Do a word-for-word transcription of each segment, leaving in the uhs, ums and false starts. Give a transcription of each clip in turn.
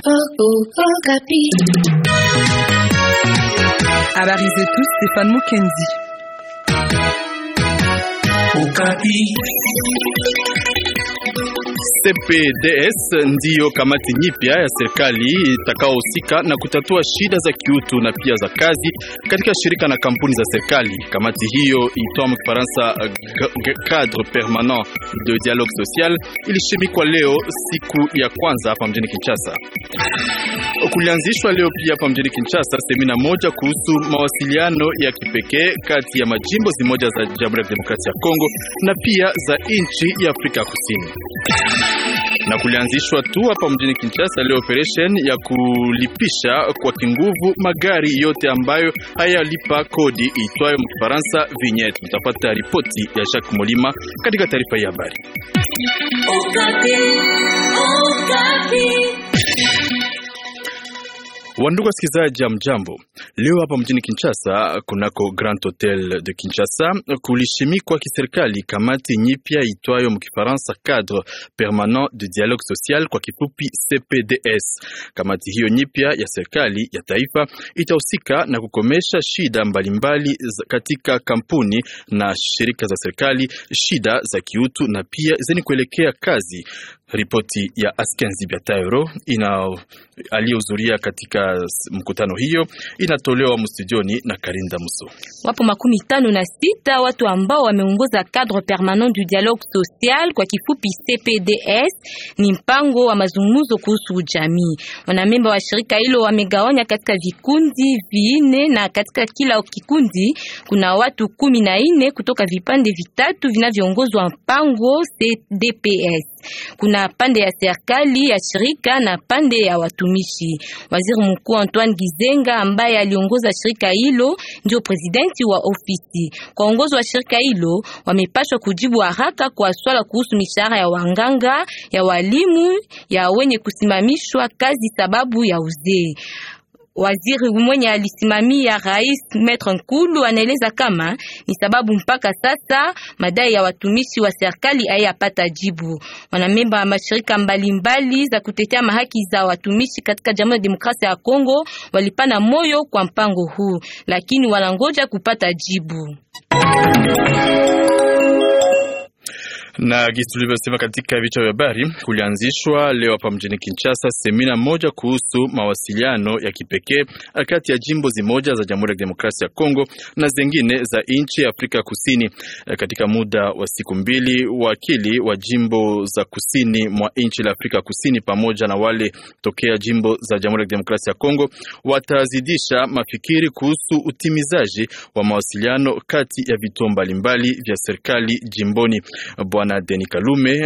Habari zetu, Stéphane Mukendi. Okapi. C P D S ndiyo kamati nyipya ya serikali itakaohusika na kutatua shida za kiutu na pia za kazi katika shirika na kampuni za serikali. Kamati hiyo itwa Mkifaransa Cadre Permanent de Dialogue Social ilishimikwa leo siku ya kwanza hapa mjini Kinshasa. Kulianzishwa leo pia hapa mjini Kinshasa semina moja kuhusu mawasiliano ya kipekee kati ya majimbo zimoja za Jamhuri ya Demokrasia ya Kongo na pia za nchi ya Afrika Kusini. Na kulianzishwa tu hapa mjini Kinshasa leo operation ya kulipisha kwa kinguvu magari yote ambayo hayalipa kodi itwayo Mkifaransa vignette. Mtapata ripoti ya Jacques Molima katika taarifa hii ya habari. Wandugu wasikilizaji, mjambo. Leo hapa mjini Kinshasa kunako Grand Hotel de Kinshasa kulishimikwa kiserikali kamati nyipya itwayo mkifaransa Cadre Permanent de Dialogue Social, kwa kifupi C P D S. Kamati hiyo nyipya ya serikali ya taifa itahusika na kukomesha shida mbalimbali katika kampuni na shirika za serikali, shida za kiutu na pia zenye kuelekea kazi. Ripoti ya Askenzi Biatairo ina aliyehudhuria katika mkutano hiyo inatolewa mstudioni na Karinda Muso. Wapo makumi tano na sita watu ambao wameongoza Cadre Permanent du Dialogue Social, kwa kifupi C P D S. Ni mpango wa mazungumzo kuhusu jamii. Wanamemba wa shirika hilo wamegawanya katika vikundi vinne, na katika kila kikundi kuna watu kumi na nne kutoka vipande vitatu vinavyoongozwa mpango C D P S. Kuna pande ya serikali ya shirika na pande ya watumishi. Waziri Mkuu Antoine Gizenga ambaye aliongoza shirika hilo ndio presidenti wa ofisi. Kwa uongozi wa shirika hilo wamepaswa kujibu haraka kwa swala kuhusu mishahara ya wanganga, ya walimu, ya wenye kusimamishwa kazi sababu ya uzee. Waziri mwenye alisimamia Rais Maître Nkulu anaeleza kama ni sababu mpaka sasa madai ya watumishi wa serikali hayapata jibu. Wanamemba wa mashirika mbalimbali za kutetea haki za watumishi katika Jamhuri ya Demokrasia ya Kongo walipana moyo kwa mpango huu, lakini wanangoja kupata jibu. Na gisi tulivyosema katika vichwa vya habari, kulianzishwa leo hapa mjini Kinshasa semina moja kuhusu mawasiliano ya kipekee kati ya jimbo zimoja za Jamhuri ya Demokrasia ya Kongo na zingine za nchi ya Afrika Kusini. Katika muda wa siku mbili, wakili wa jimbo za kusini mwa nchi la Afrika Kusini pamoja na wale tokea jimbo za Jamhuri ya Demokrasia ya Kongo watazidisha mafikiri kuhusu utimizaji wa mawasiliano kati ya vituo mbalimbali vya serikali jimboni. Bwana Denis Kalume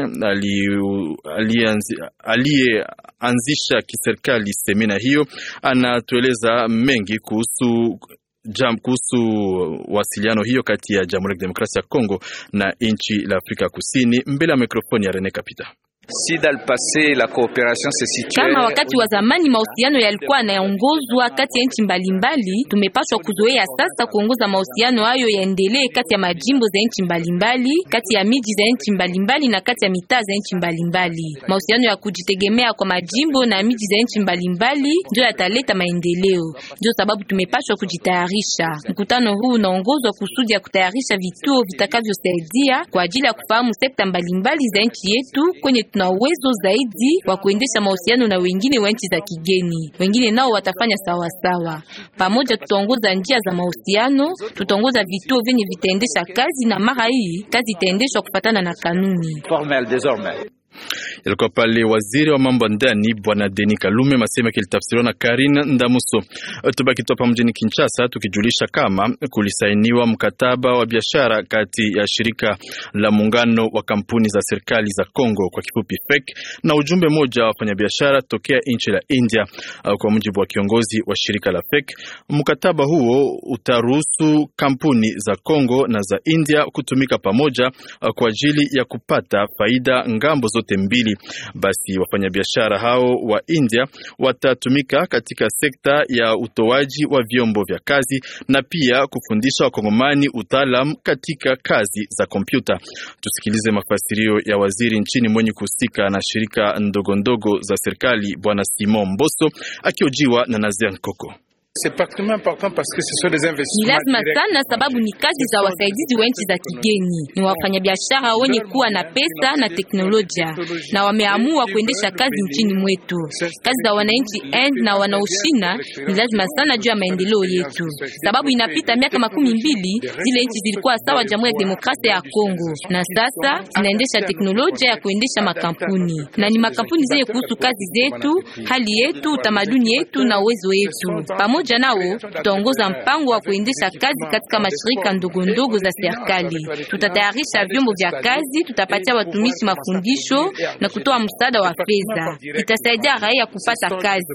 aliyeanzisha kiserikali semina hiyo anatueleza mengi kuhusu jam kuhusu wasiliano hiyo kati ya Jamhuri ya Demokrasia ya Kongo na nchi la Afrika Kusini. Mbele ya mikrofoni ya Rene Kapita. Si dans le passé la coopération se situait kama wakati wa zamani mahusiano yalikuwa yanaongozwa kati ya nchi mbalimbali, tumepaswa kuzoea sasa kuongoza mahusiano hayo yaendelee kati ya majimbo za nchi mbalimbali, kati ya miji za nchi mbalimbali na kati ya mitaa za nchi mbalimbali. Mahusiano ya kujitegemea kwa majimbo na miji za nchi mbalimbali ndio yataleta maendeleo. Ndio sababu tumepaswa kujitayarisha. Mkutano huu unaongozwa kusudi ya kutayarisha vituo vitakavyosaidia kwa ajili ya kufahamu sekta mbalimbali za nchi yetu kwenye tuna uwezo zaidi wa kuendesha mahusiano na wengine wa nchi za kigeni. Wengine nao watafanya sawa sawa. Pamoja tutaongoza njia za mahusiano, tutaongoza vituo vyenye vitaendesha kazi, na mara hii kazi itaendeshwa kufatana na kanuni formel désormais. Ilikuwa pale waziri wa mambo ndani Bwana Denis Kalume, masema kilitafsiriwa na Karina Ndamuso. Tubaki hapa mjini Kinshasa tukijulisha kama kulisainiwa mkataba wa biashara kati ya shirika la muungano wa kampuni za serikali za Kongo kwa kifupi F E C na ujumbe moja wa wafanyabiashara tokea nchi la India. Kwa mujibu wa kiongozi wa shirika la F E C, mkataba huo utaruhusu kampuni za Kongo na za India kutumika pamoja kwa ajili ya kupata faida ngambo zote zote mbili. Basi wafanyabiashara hao wa India watatumika katika sekta ya utoaji wa vyombo vya kazi na pia kufundisha wakongomani utaalamu katika kazi za kompyuta. Tusikilize mafasirio ya waziri nchini mwenye kuhusika na shirika ndogo ndogo za serikali Bwana Simon Mboso akiojiwa na Nazer Nkoko. Ni lazima sana sababu ni kazi za wasaidizi wa nchi za kigeni, ni wafanyabiashara wenye kuwa na pesa na teknolojia na wameamua kuendesha kazi nchini mwetu. Kazi za wananchi end na wanaoshina ni lazima sana juu ya maendeleo yetu, sababu inapita miaka makumi mbili zile nchi zilikuwa sawa Jamhuri ya Demokrasia ya Kongo na sasa zinaendesha teknolojia ya kuendesha makampuni, na ni makampuni zenye kuhusu kazi zetu, hali yetu, utamaduni yetu na uwezo wetu. Pamoja nao tutaongoza mpango wa kuendesha kazi katika mashirika ndogo ndogo za serikali. Tutatayarisha vyombo vya kazi, tutapatia watumishi mafundisho na kutoa msaada wa fedha. Itasaidia raia kupata kazi.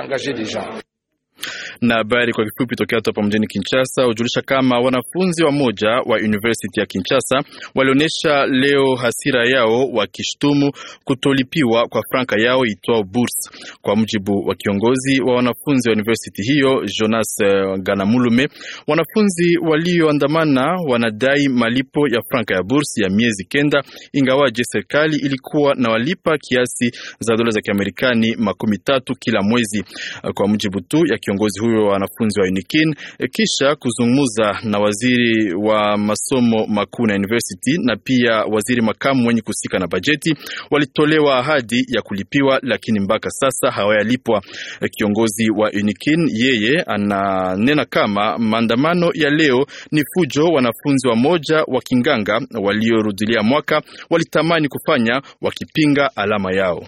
Na habari kwa kifupi tokea hapa mjini Kinshasa ujulisha kama wanafunzi wa moja wa University ya Kinshasa walionyesha leo hasira yao wakishtumu kutolipiwa kwa franka yao itwao bourse. Kwa mujibu wa kiongozi wa wanafunzi wa university hiyo Jonas uh, Ganamulume, wanafunzi walioandamana wanadai malipo ya franka ya bourse ya miezi kenda, ingawaje serikali ilikuwa na walipa kiasi za dola za Kiamerikani makumi tatu kila mwezi. Uh, kwa mujibu tu ya kiongozi huyo wa wanafunzi wa Unikin, kisha kuzungumza na waziri wa masomo makuu na university na pia waziri makamu mwenye kusika na bajeti, walitolewa ahadi ya kulipiwa, lakini mpaka sasa hawayalipwa. Kiongozi wa Unikin yeye ananena kama maandamano ya leo ni fujo. Wanafunzi wa moja wa Kinganga waliorudilia mwaka walitamani kufanya wakipinga alama yao.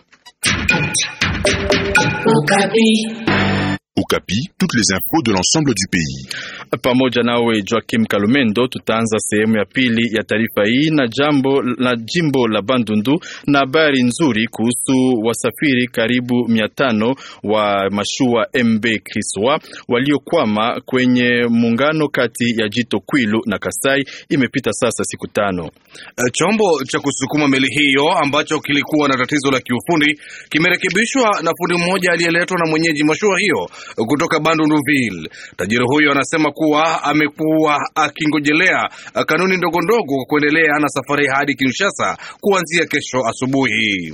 Okapi, toutes les infos de l'ensemble du pays. Pamoja nawe Joakim Kalumendo, tutaanza sehemu ya pili ya taarifa hii na jambo la jimbo la Bandundu na habari nzuri kuhusu wasafiri karibu mia tano wa mashua M B Kriswa waliokwama kwenye muungano kati ya Jito Kwilu na Kasai. Imepita sasa siku tano. Chombo cha kusukuma meli hiyo ambacho kilikuwa na tatizo la kiufundi kimerekebishwa na fundi mmoja aliyeletwa na mwenyeji mashua hiyo kutoka Bandunduville. Tajiri huyo anasema kuwa amekuwa akingojelea kanuni ndogo ndogo kuendelea na safari hadi Kinshasa kuanzia kesho asubuhi.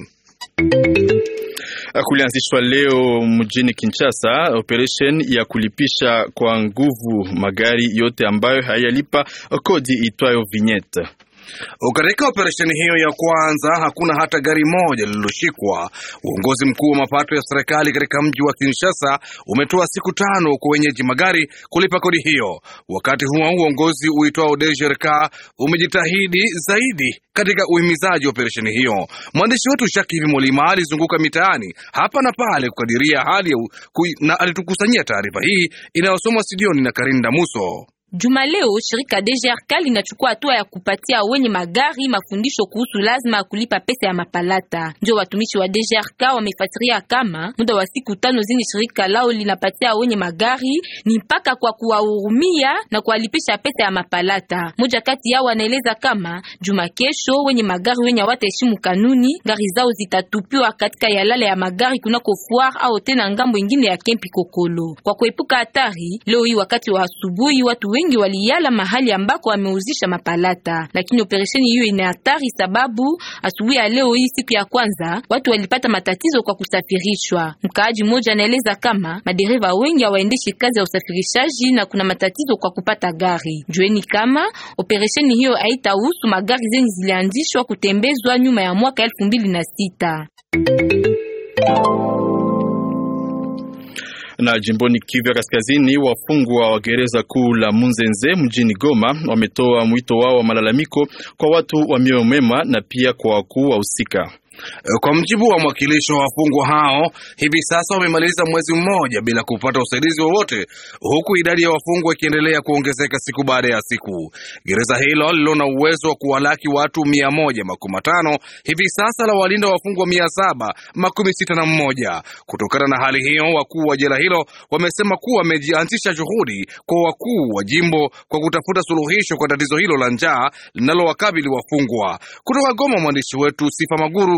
Kulianzishwa leo mjini Kinshasa operation ya kulipisha kwa nguvu magari yote ambayo hayalipa kodi itwayo vignette. Katika operesheni hiyo ya kwanza hakuna hata gari moja lililoshikwa. Uongozi mkuu wa mapato ya serikali katika mji wa Kinshasa umetoa siku tano kwa wenyeji magari kulipa kodi hiyo. Wakati huo uongozi uitwao D G R C umejitahidi zaidi katika uhimizaji wa operesheni hiyo. Mwandishi wetu Shakivi Molima alizunguka mitaani hapa na pale kukadiria hali na alitukusanyia taarifa hii inayosomwa studioni na Karinda Muso. Juma leo shirika D G R C linachukua hatua ya kupatia wenye magari mafundisho kuhusu lazima ya kulipa pesa ya mapalata. Ndio watumishi wa D G R C wamefasiria kama muda wa siku tano zini shirika lao linapatia wenye magari ni mpaka kwa kuwahurumia na kuwalipisha pesa ya mapalata. Moja kati yao anaeleza kama juma kesho wenye magari wenye hawataheshimu kanuni, gari zao zitatupiwa katika yalala ya magari kunako foire au tena ngambo nyingine ya Kempi Kokolo. Kwa kuepuka hatari, leo hii wakati wa asubuhi watu wengi waliyala mahali ambako wameuzisha mapalata, lakini operesheni hiyo ina hatari sababu asubuhi ya leo hii siku ya kwanza watu walipata matatizo kwa kusafirishwa. Mkaaji mmoja anaeleza kama madereva wengi hawaendeshi kazi ya usafirishaji na kuna matatizo kwa kupata gari. Jueni kama operesheni hiyo haitahusu magari zenye zilianzishwa kutembezwa nyuma ya mwaka elfu mbili na sita. Na jimboni Kivu ya Kaskazini, wafungwa wa gereza kuu la Munzenze mjini Goma wametoa mwito wao wa malalamiko kwa watu wa mioyo mema na pia kwa wakuu wa usika. Kwa mjibu wa mwakilishi wa wafungwa hao, hivi sasa wamemaliza mwezi mmoja bila kupata usaidizi wowote, huku idadi ya wafungwa ikiendelea kuongezeka siku baada ya siku. Gereza hilo lilo na uwezo wa kuwalaki watu mia moja makumi matano hivi sasa la walinda wafungwa mia saba makumi sita na mmoja. Kutokana na hali hiyo, wakuu wa jela hilo wamesema kuwa wamejianzisha juhudi kwa wakuu wa jimbo kwa kutafuta suluhisho kwa tatizo hilo la njaa linalowakabili wafungwa. Kutoka Goma, mwandishi wetu Sifa Maguru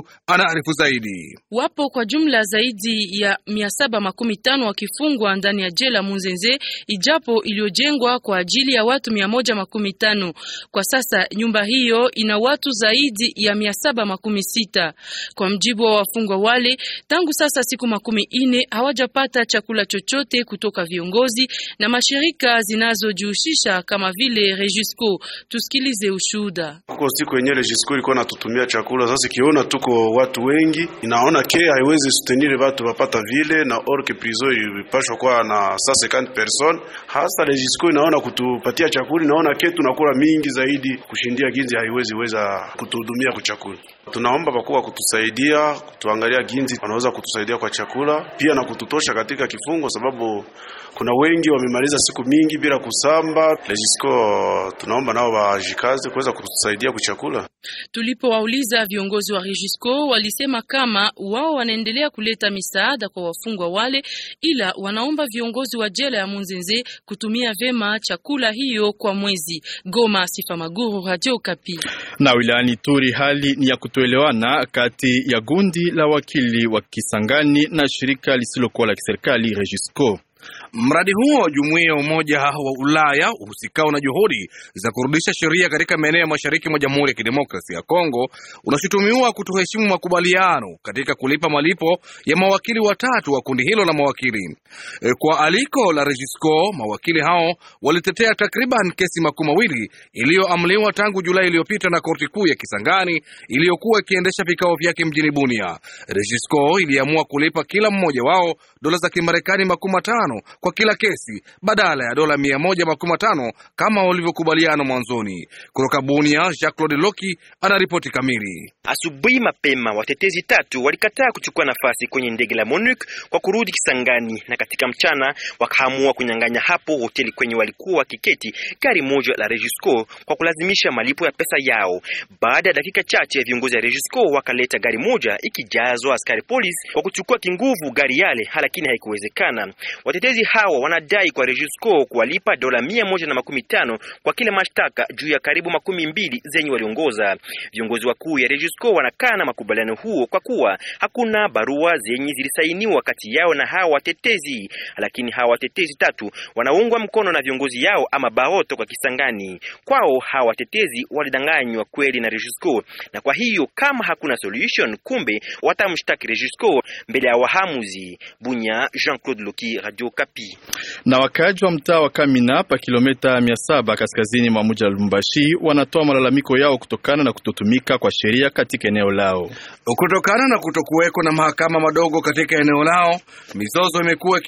anaarifu zaidi. Wapo kwa jumla zaidi ya mia saba makumi tano wakifungwa ndani ya jela Munzenze, ijapo iliyojengwa kwa ajili ya watu mia moja makumi tano. Kwa sasa nyumba hiyo ina watu zaidi ya mia saba makumi sita. Kwa mjibu wa wafungwa wale, tangu sasa siku makumi ine hawajapata chakula chochote kutoka viongozi na mashirika zinazojihusisha kama vile Regisco. Tusikilize ushuhuda. Kwa siku yenyewe Regisco ilikuwa natutumia chakula, sasa kiona tuko watu wengi, inaona ke haiwezi sutenir watu wapata vile, na orke prison ilipashwa kwa na cinquante person. Hasa Regisco inaona kutupatia chakula, inaona ke tunakula mingi zaidi kushindia ginzi, haiwezi weza kutuhudumia kwa chakula. Tunaomba bakubwa kutusaidia, kutuangalia ginzi wanaweza kutusaidia kwa chakula, pia na kututosha katika kifungo, sababu kuna wengi wamemaliza siku mingi bila kusamba. Regisco tunaomba nao wajikaze kuweza kutusaidia kwa chakula. Tulipowauliza viongozi wa Regisco, walisema kama wao wanaendelea kuleta misaada kwa wafungwa wale, ila wanaomba viongozi wa jela ya Munzenze kutumia vema chakula hiyo kwa mwezi. Goma, Sifa Maguru, Radio Okapi. Na wilayani Turi hali ni ya kutoelewana kati ya gundi la wakili wa Kisangani na shirika lisilokuwa la kiserikali Regisco. Mradi huo jumuiya ya Umoja wa Ulaya uhusikao na juhudi za kurudisha sheria katika maeneo ya mashariki mwa Jamhuri ya Kidemokrasia ya Kongo unashutumiwa kutoheshimu makubaliano katika kulipa malipo ya mawakili watatu wa kundi hilo la mawakili. E, kwa aliko la Regisco, mawakili hao walitetea takriban kesi makumi mawili iliyoamliwa tangu Julai iliyopita na korti kuu ya Kisangani iliyokuwa ikiendesha vikao vyake mjini Bunia. Regisco iliamua kulipa kila mmoja wao dola za Kimarekani makumi matano kwa kila kesi badala ya dola mia moja makumi matano kama walivyokubaliana mwanzoni. Kutoka Bunia, Jacques-Claude Loki anaripoti kamili. Asubuhi mapema watetezi tatu walikataa kuchukua nafasi kwenye ndege la MONUC kwa kurudi Kisangani, na katika mchana wakaamua kunyang'anya hapo hoteli kwenye walikuwa kiketi gari moja la Regisco kwa kulazimisha malipo ya pesa yao. Baada ya dakika chache viongozi wa Regisco wakaleta gari moja ikijazwa askari polisi kwa kuchukua kinguvu gari yale, lakini haikuwezekana. Watetezi hawa wanadai kwa Regisco kuwalipa dola mia moja na makumi tano kwa kila mashtaka juu ya karibu makumi mbili zenye waliongoza. Viongozi wakuu ya Regisco wanakana makubaliano huo kwa kuwa hakuna barua zenye zilisainiwa kati yao na hawa watetezi, lakini hawa watetezi tatu wanaungwa mkono na viongozi yao ama baroto kwa Kisangani. Kwao hawa watetezi walidanganywa kweli na Regisco, na kwa hiyo kama hakuna solution, kumbe watamshtaki Regisco mbele ya wahamuzi. Bunya, Jean-Claude Loki, Radio Okapi. Na wakaji wa mtaa wa Kamina pa kilomita mia saba kaskazini mwa mji wa Lubumbashi wanatoa malalamiko yao kutokana na kutotumika kwa sheria katika eneo lao. Kutokana na kutokuweko na mahakama madogo katika eneo lao, mizozo imekuwa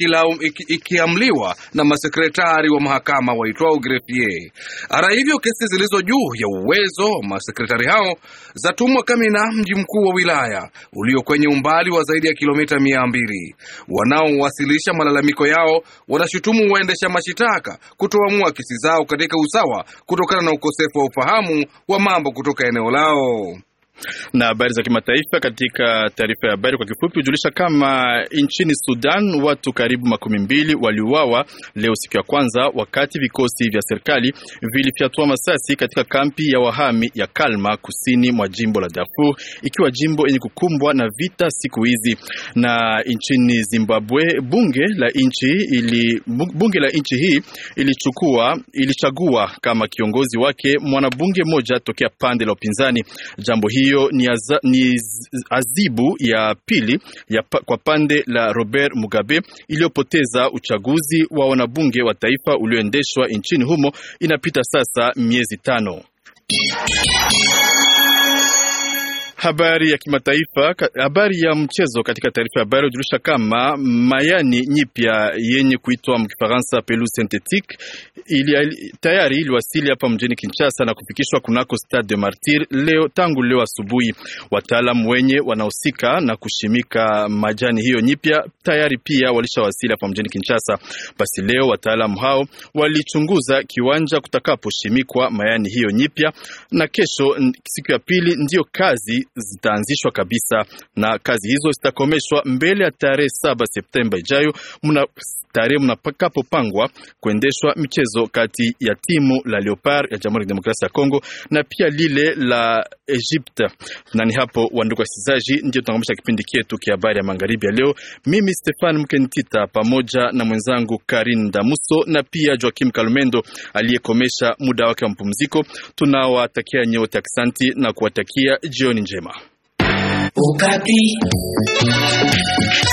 ikiamliwa na masekretari wa mahakama waitwao greffier. Hata hivyo, kesi zilizo juu ya uwezo masekretari hao zatumwa Kamina, mji mkuu wa wilaya ulio kwenye umbali wa zaidi ya kilomita mia mbili. Wanaowasilisha malalamiko yao wanashutumu waendesha mashitaka kutoamua kesi zao katika usawa kutokana na ukosefu wa ufahamu wa mambo kutoka eneo lao. Na habari za kimataifa katika taarifa ya habari kwa kifupi hujulisha kama nchini Sudan watu karibu makumi mbili waliuawa leo siku ya kwanza wakati vikosi vya serikali vilifyatua masasi katika kampi ya wahami ya Kalma kusini mwa jimbo la Darfur, ikiwa jimbo yenye kukumbwa na vita siku hizi. Na nchini Zimbabwe bunge la nchi ili bunge la nchi hii ilichukua ilichagua kama kiongozi wake mwanabunge mmoja tokea pande la upinzani. Jambo hili hiyo ni, aza, ni azibu ya pili ya pa, kwa pande la Robert Mugabe iliyopoteza uchaguzi wa wanabunge wa taifa ulioendeshwa nchini humo inapita sasa miezi tano. Habari ya kimataifa, habari ya mchezo katika taarifa ya habari hujulisha kama mayani nyipya yenye kuitwa mkifaransa pelouse synthétique ili tayari iliwasili hapa mjini Kinshasa na kufikishwa kunako Stade de Martyr leo tangu leo asubuhi. Wataalamu wenye wanahusika na kushimika majani hiyo nyipya tayari pia walishawasili hapa mjini Kinshasa. Basi leo wataalamu hao walichunguza kiwanja kutakaposhimikwa mayani hiyo nyipya, na kesho siku ya pili ndio kazi zitaanzishwa kabisa, na kazi hizo zitakomeshwa mbele ya tarehe saba Septemba ijayo, muna tarehe mnapakapopangwa kuendeshwa michezo kati ya timu la Leopard ya Jamhuri ya Demokrasia ya Kongo na pia lile la Egypte. Na ni hapo, wandugu wasikilizaji, ndio tunakamilisha kipindi chetu kia habari ya magharibi ya leo. Mimi Stefan Mkentita pamoja na mwenzangu Karin Damuso na pia Joakim Kalumendo aliyekomesha muda wake wa mpumziko, tunawatakia nyote asante na kuwatakia jioni njema. Ukati.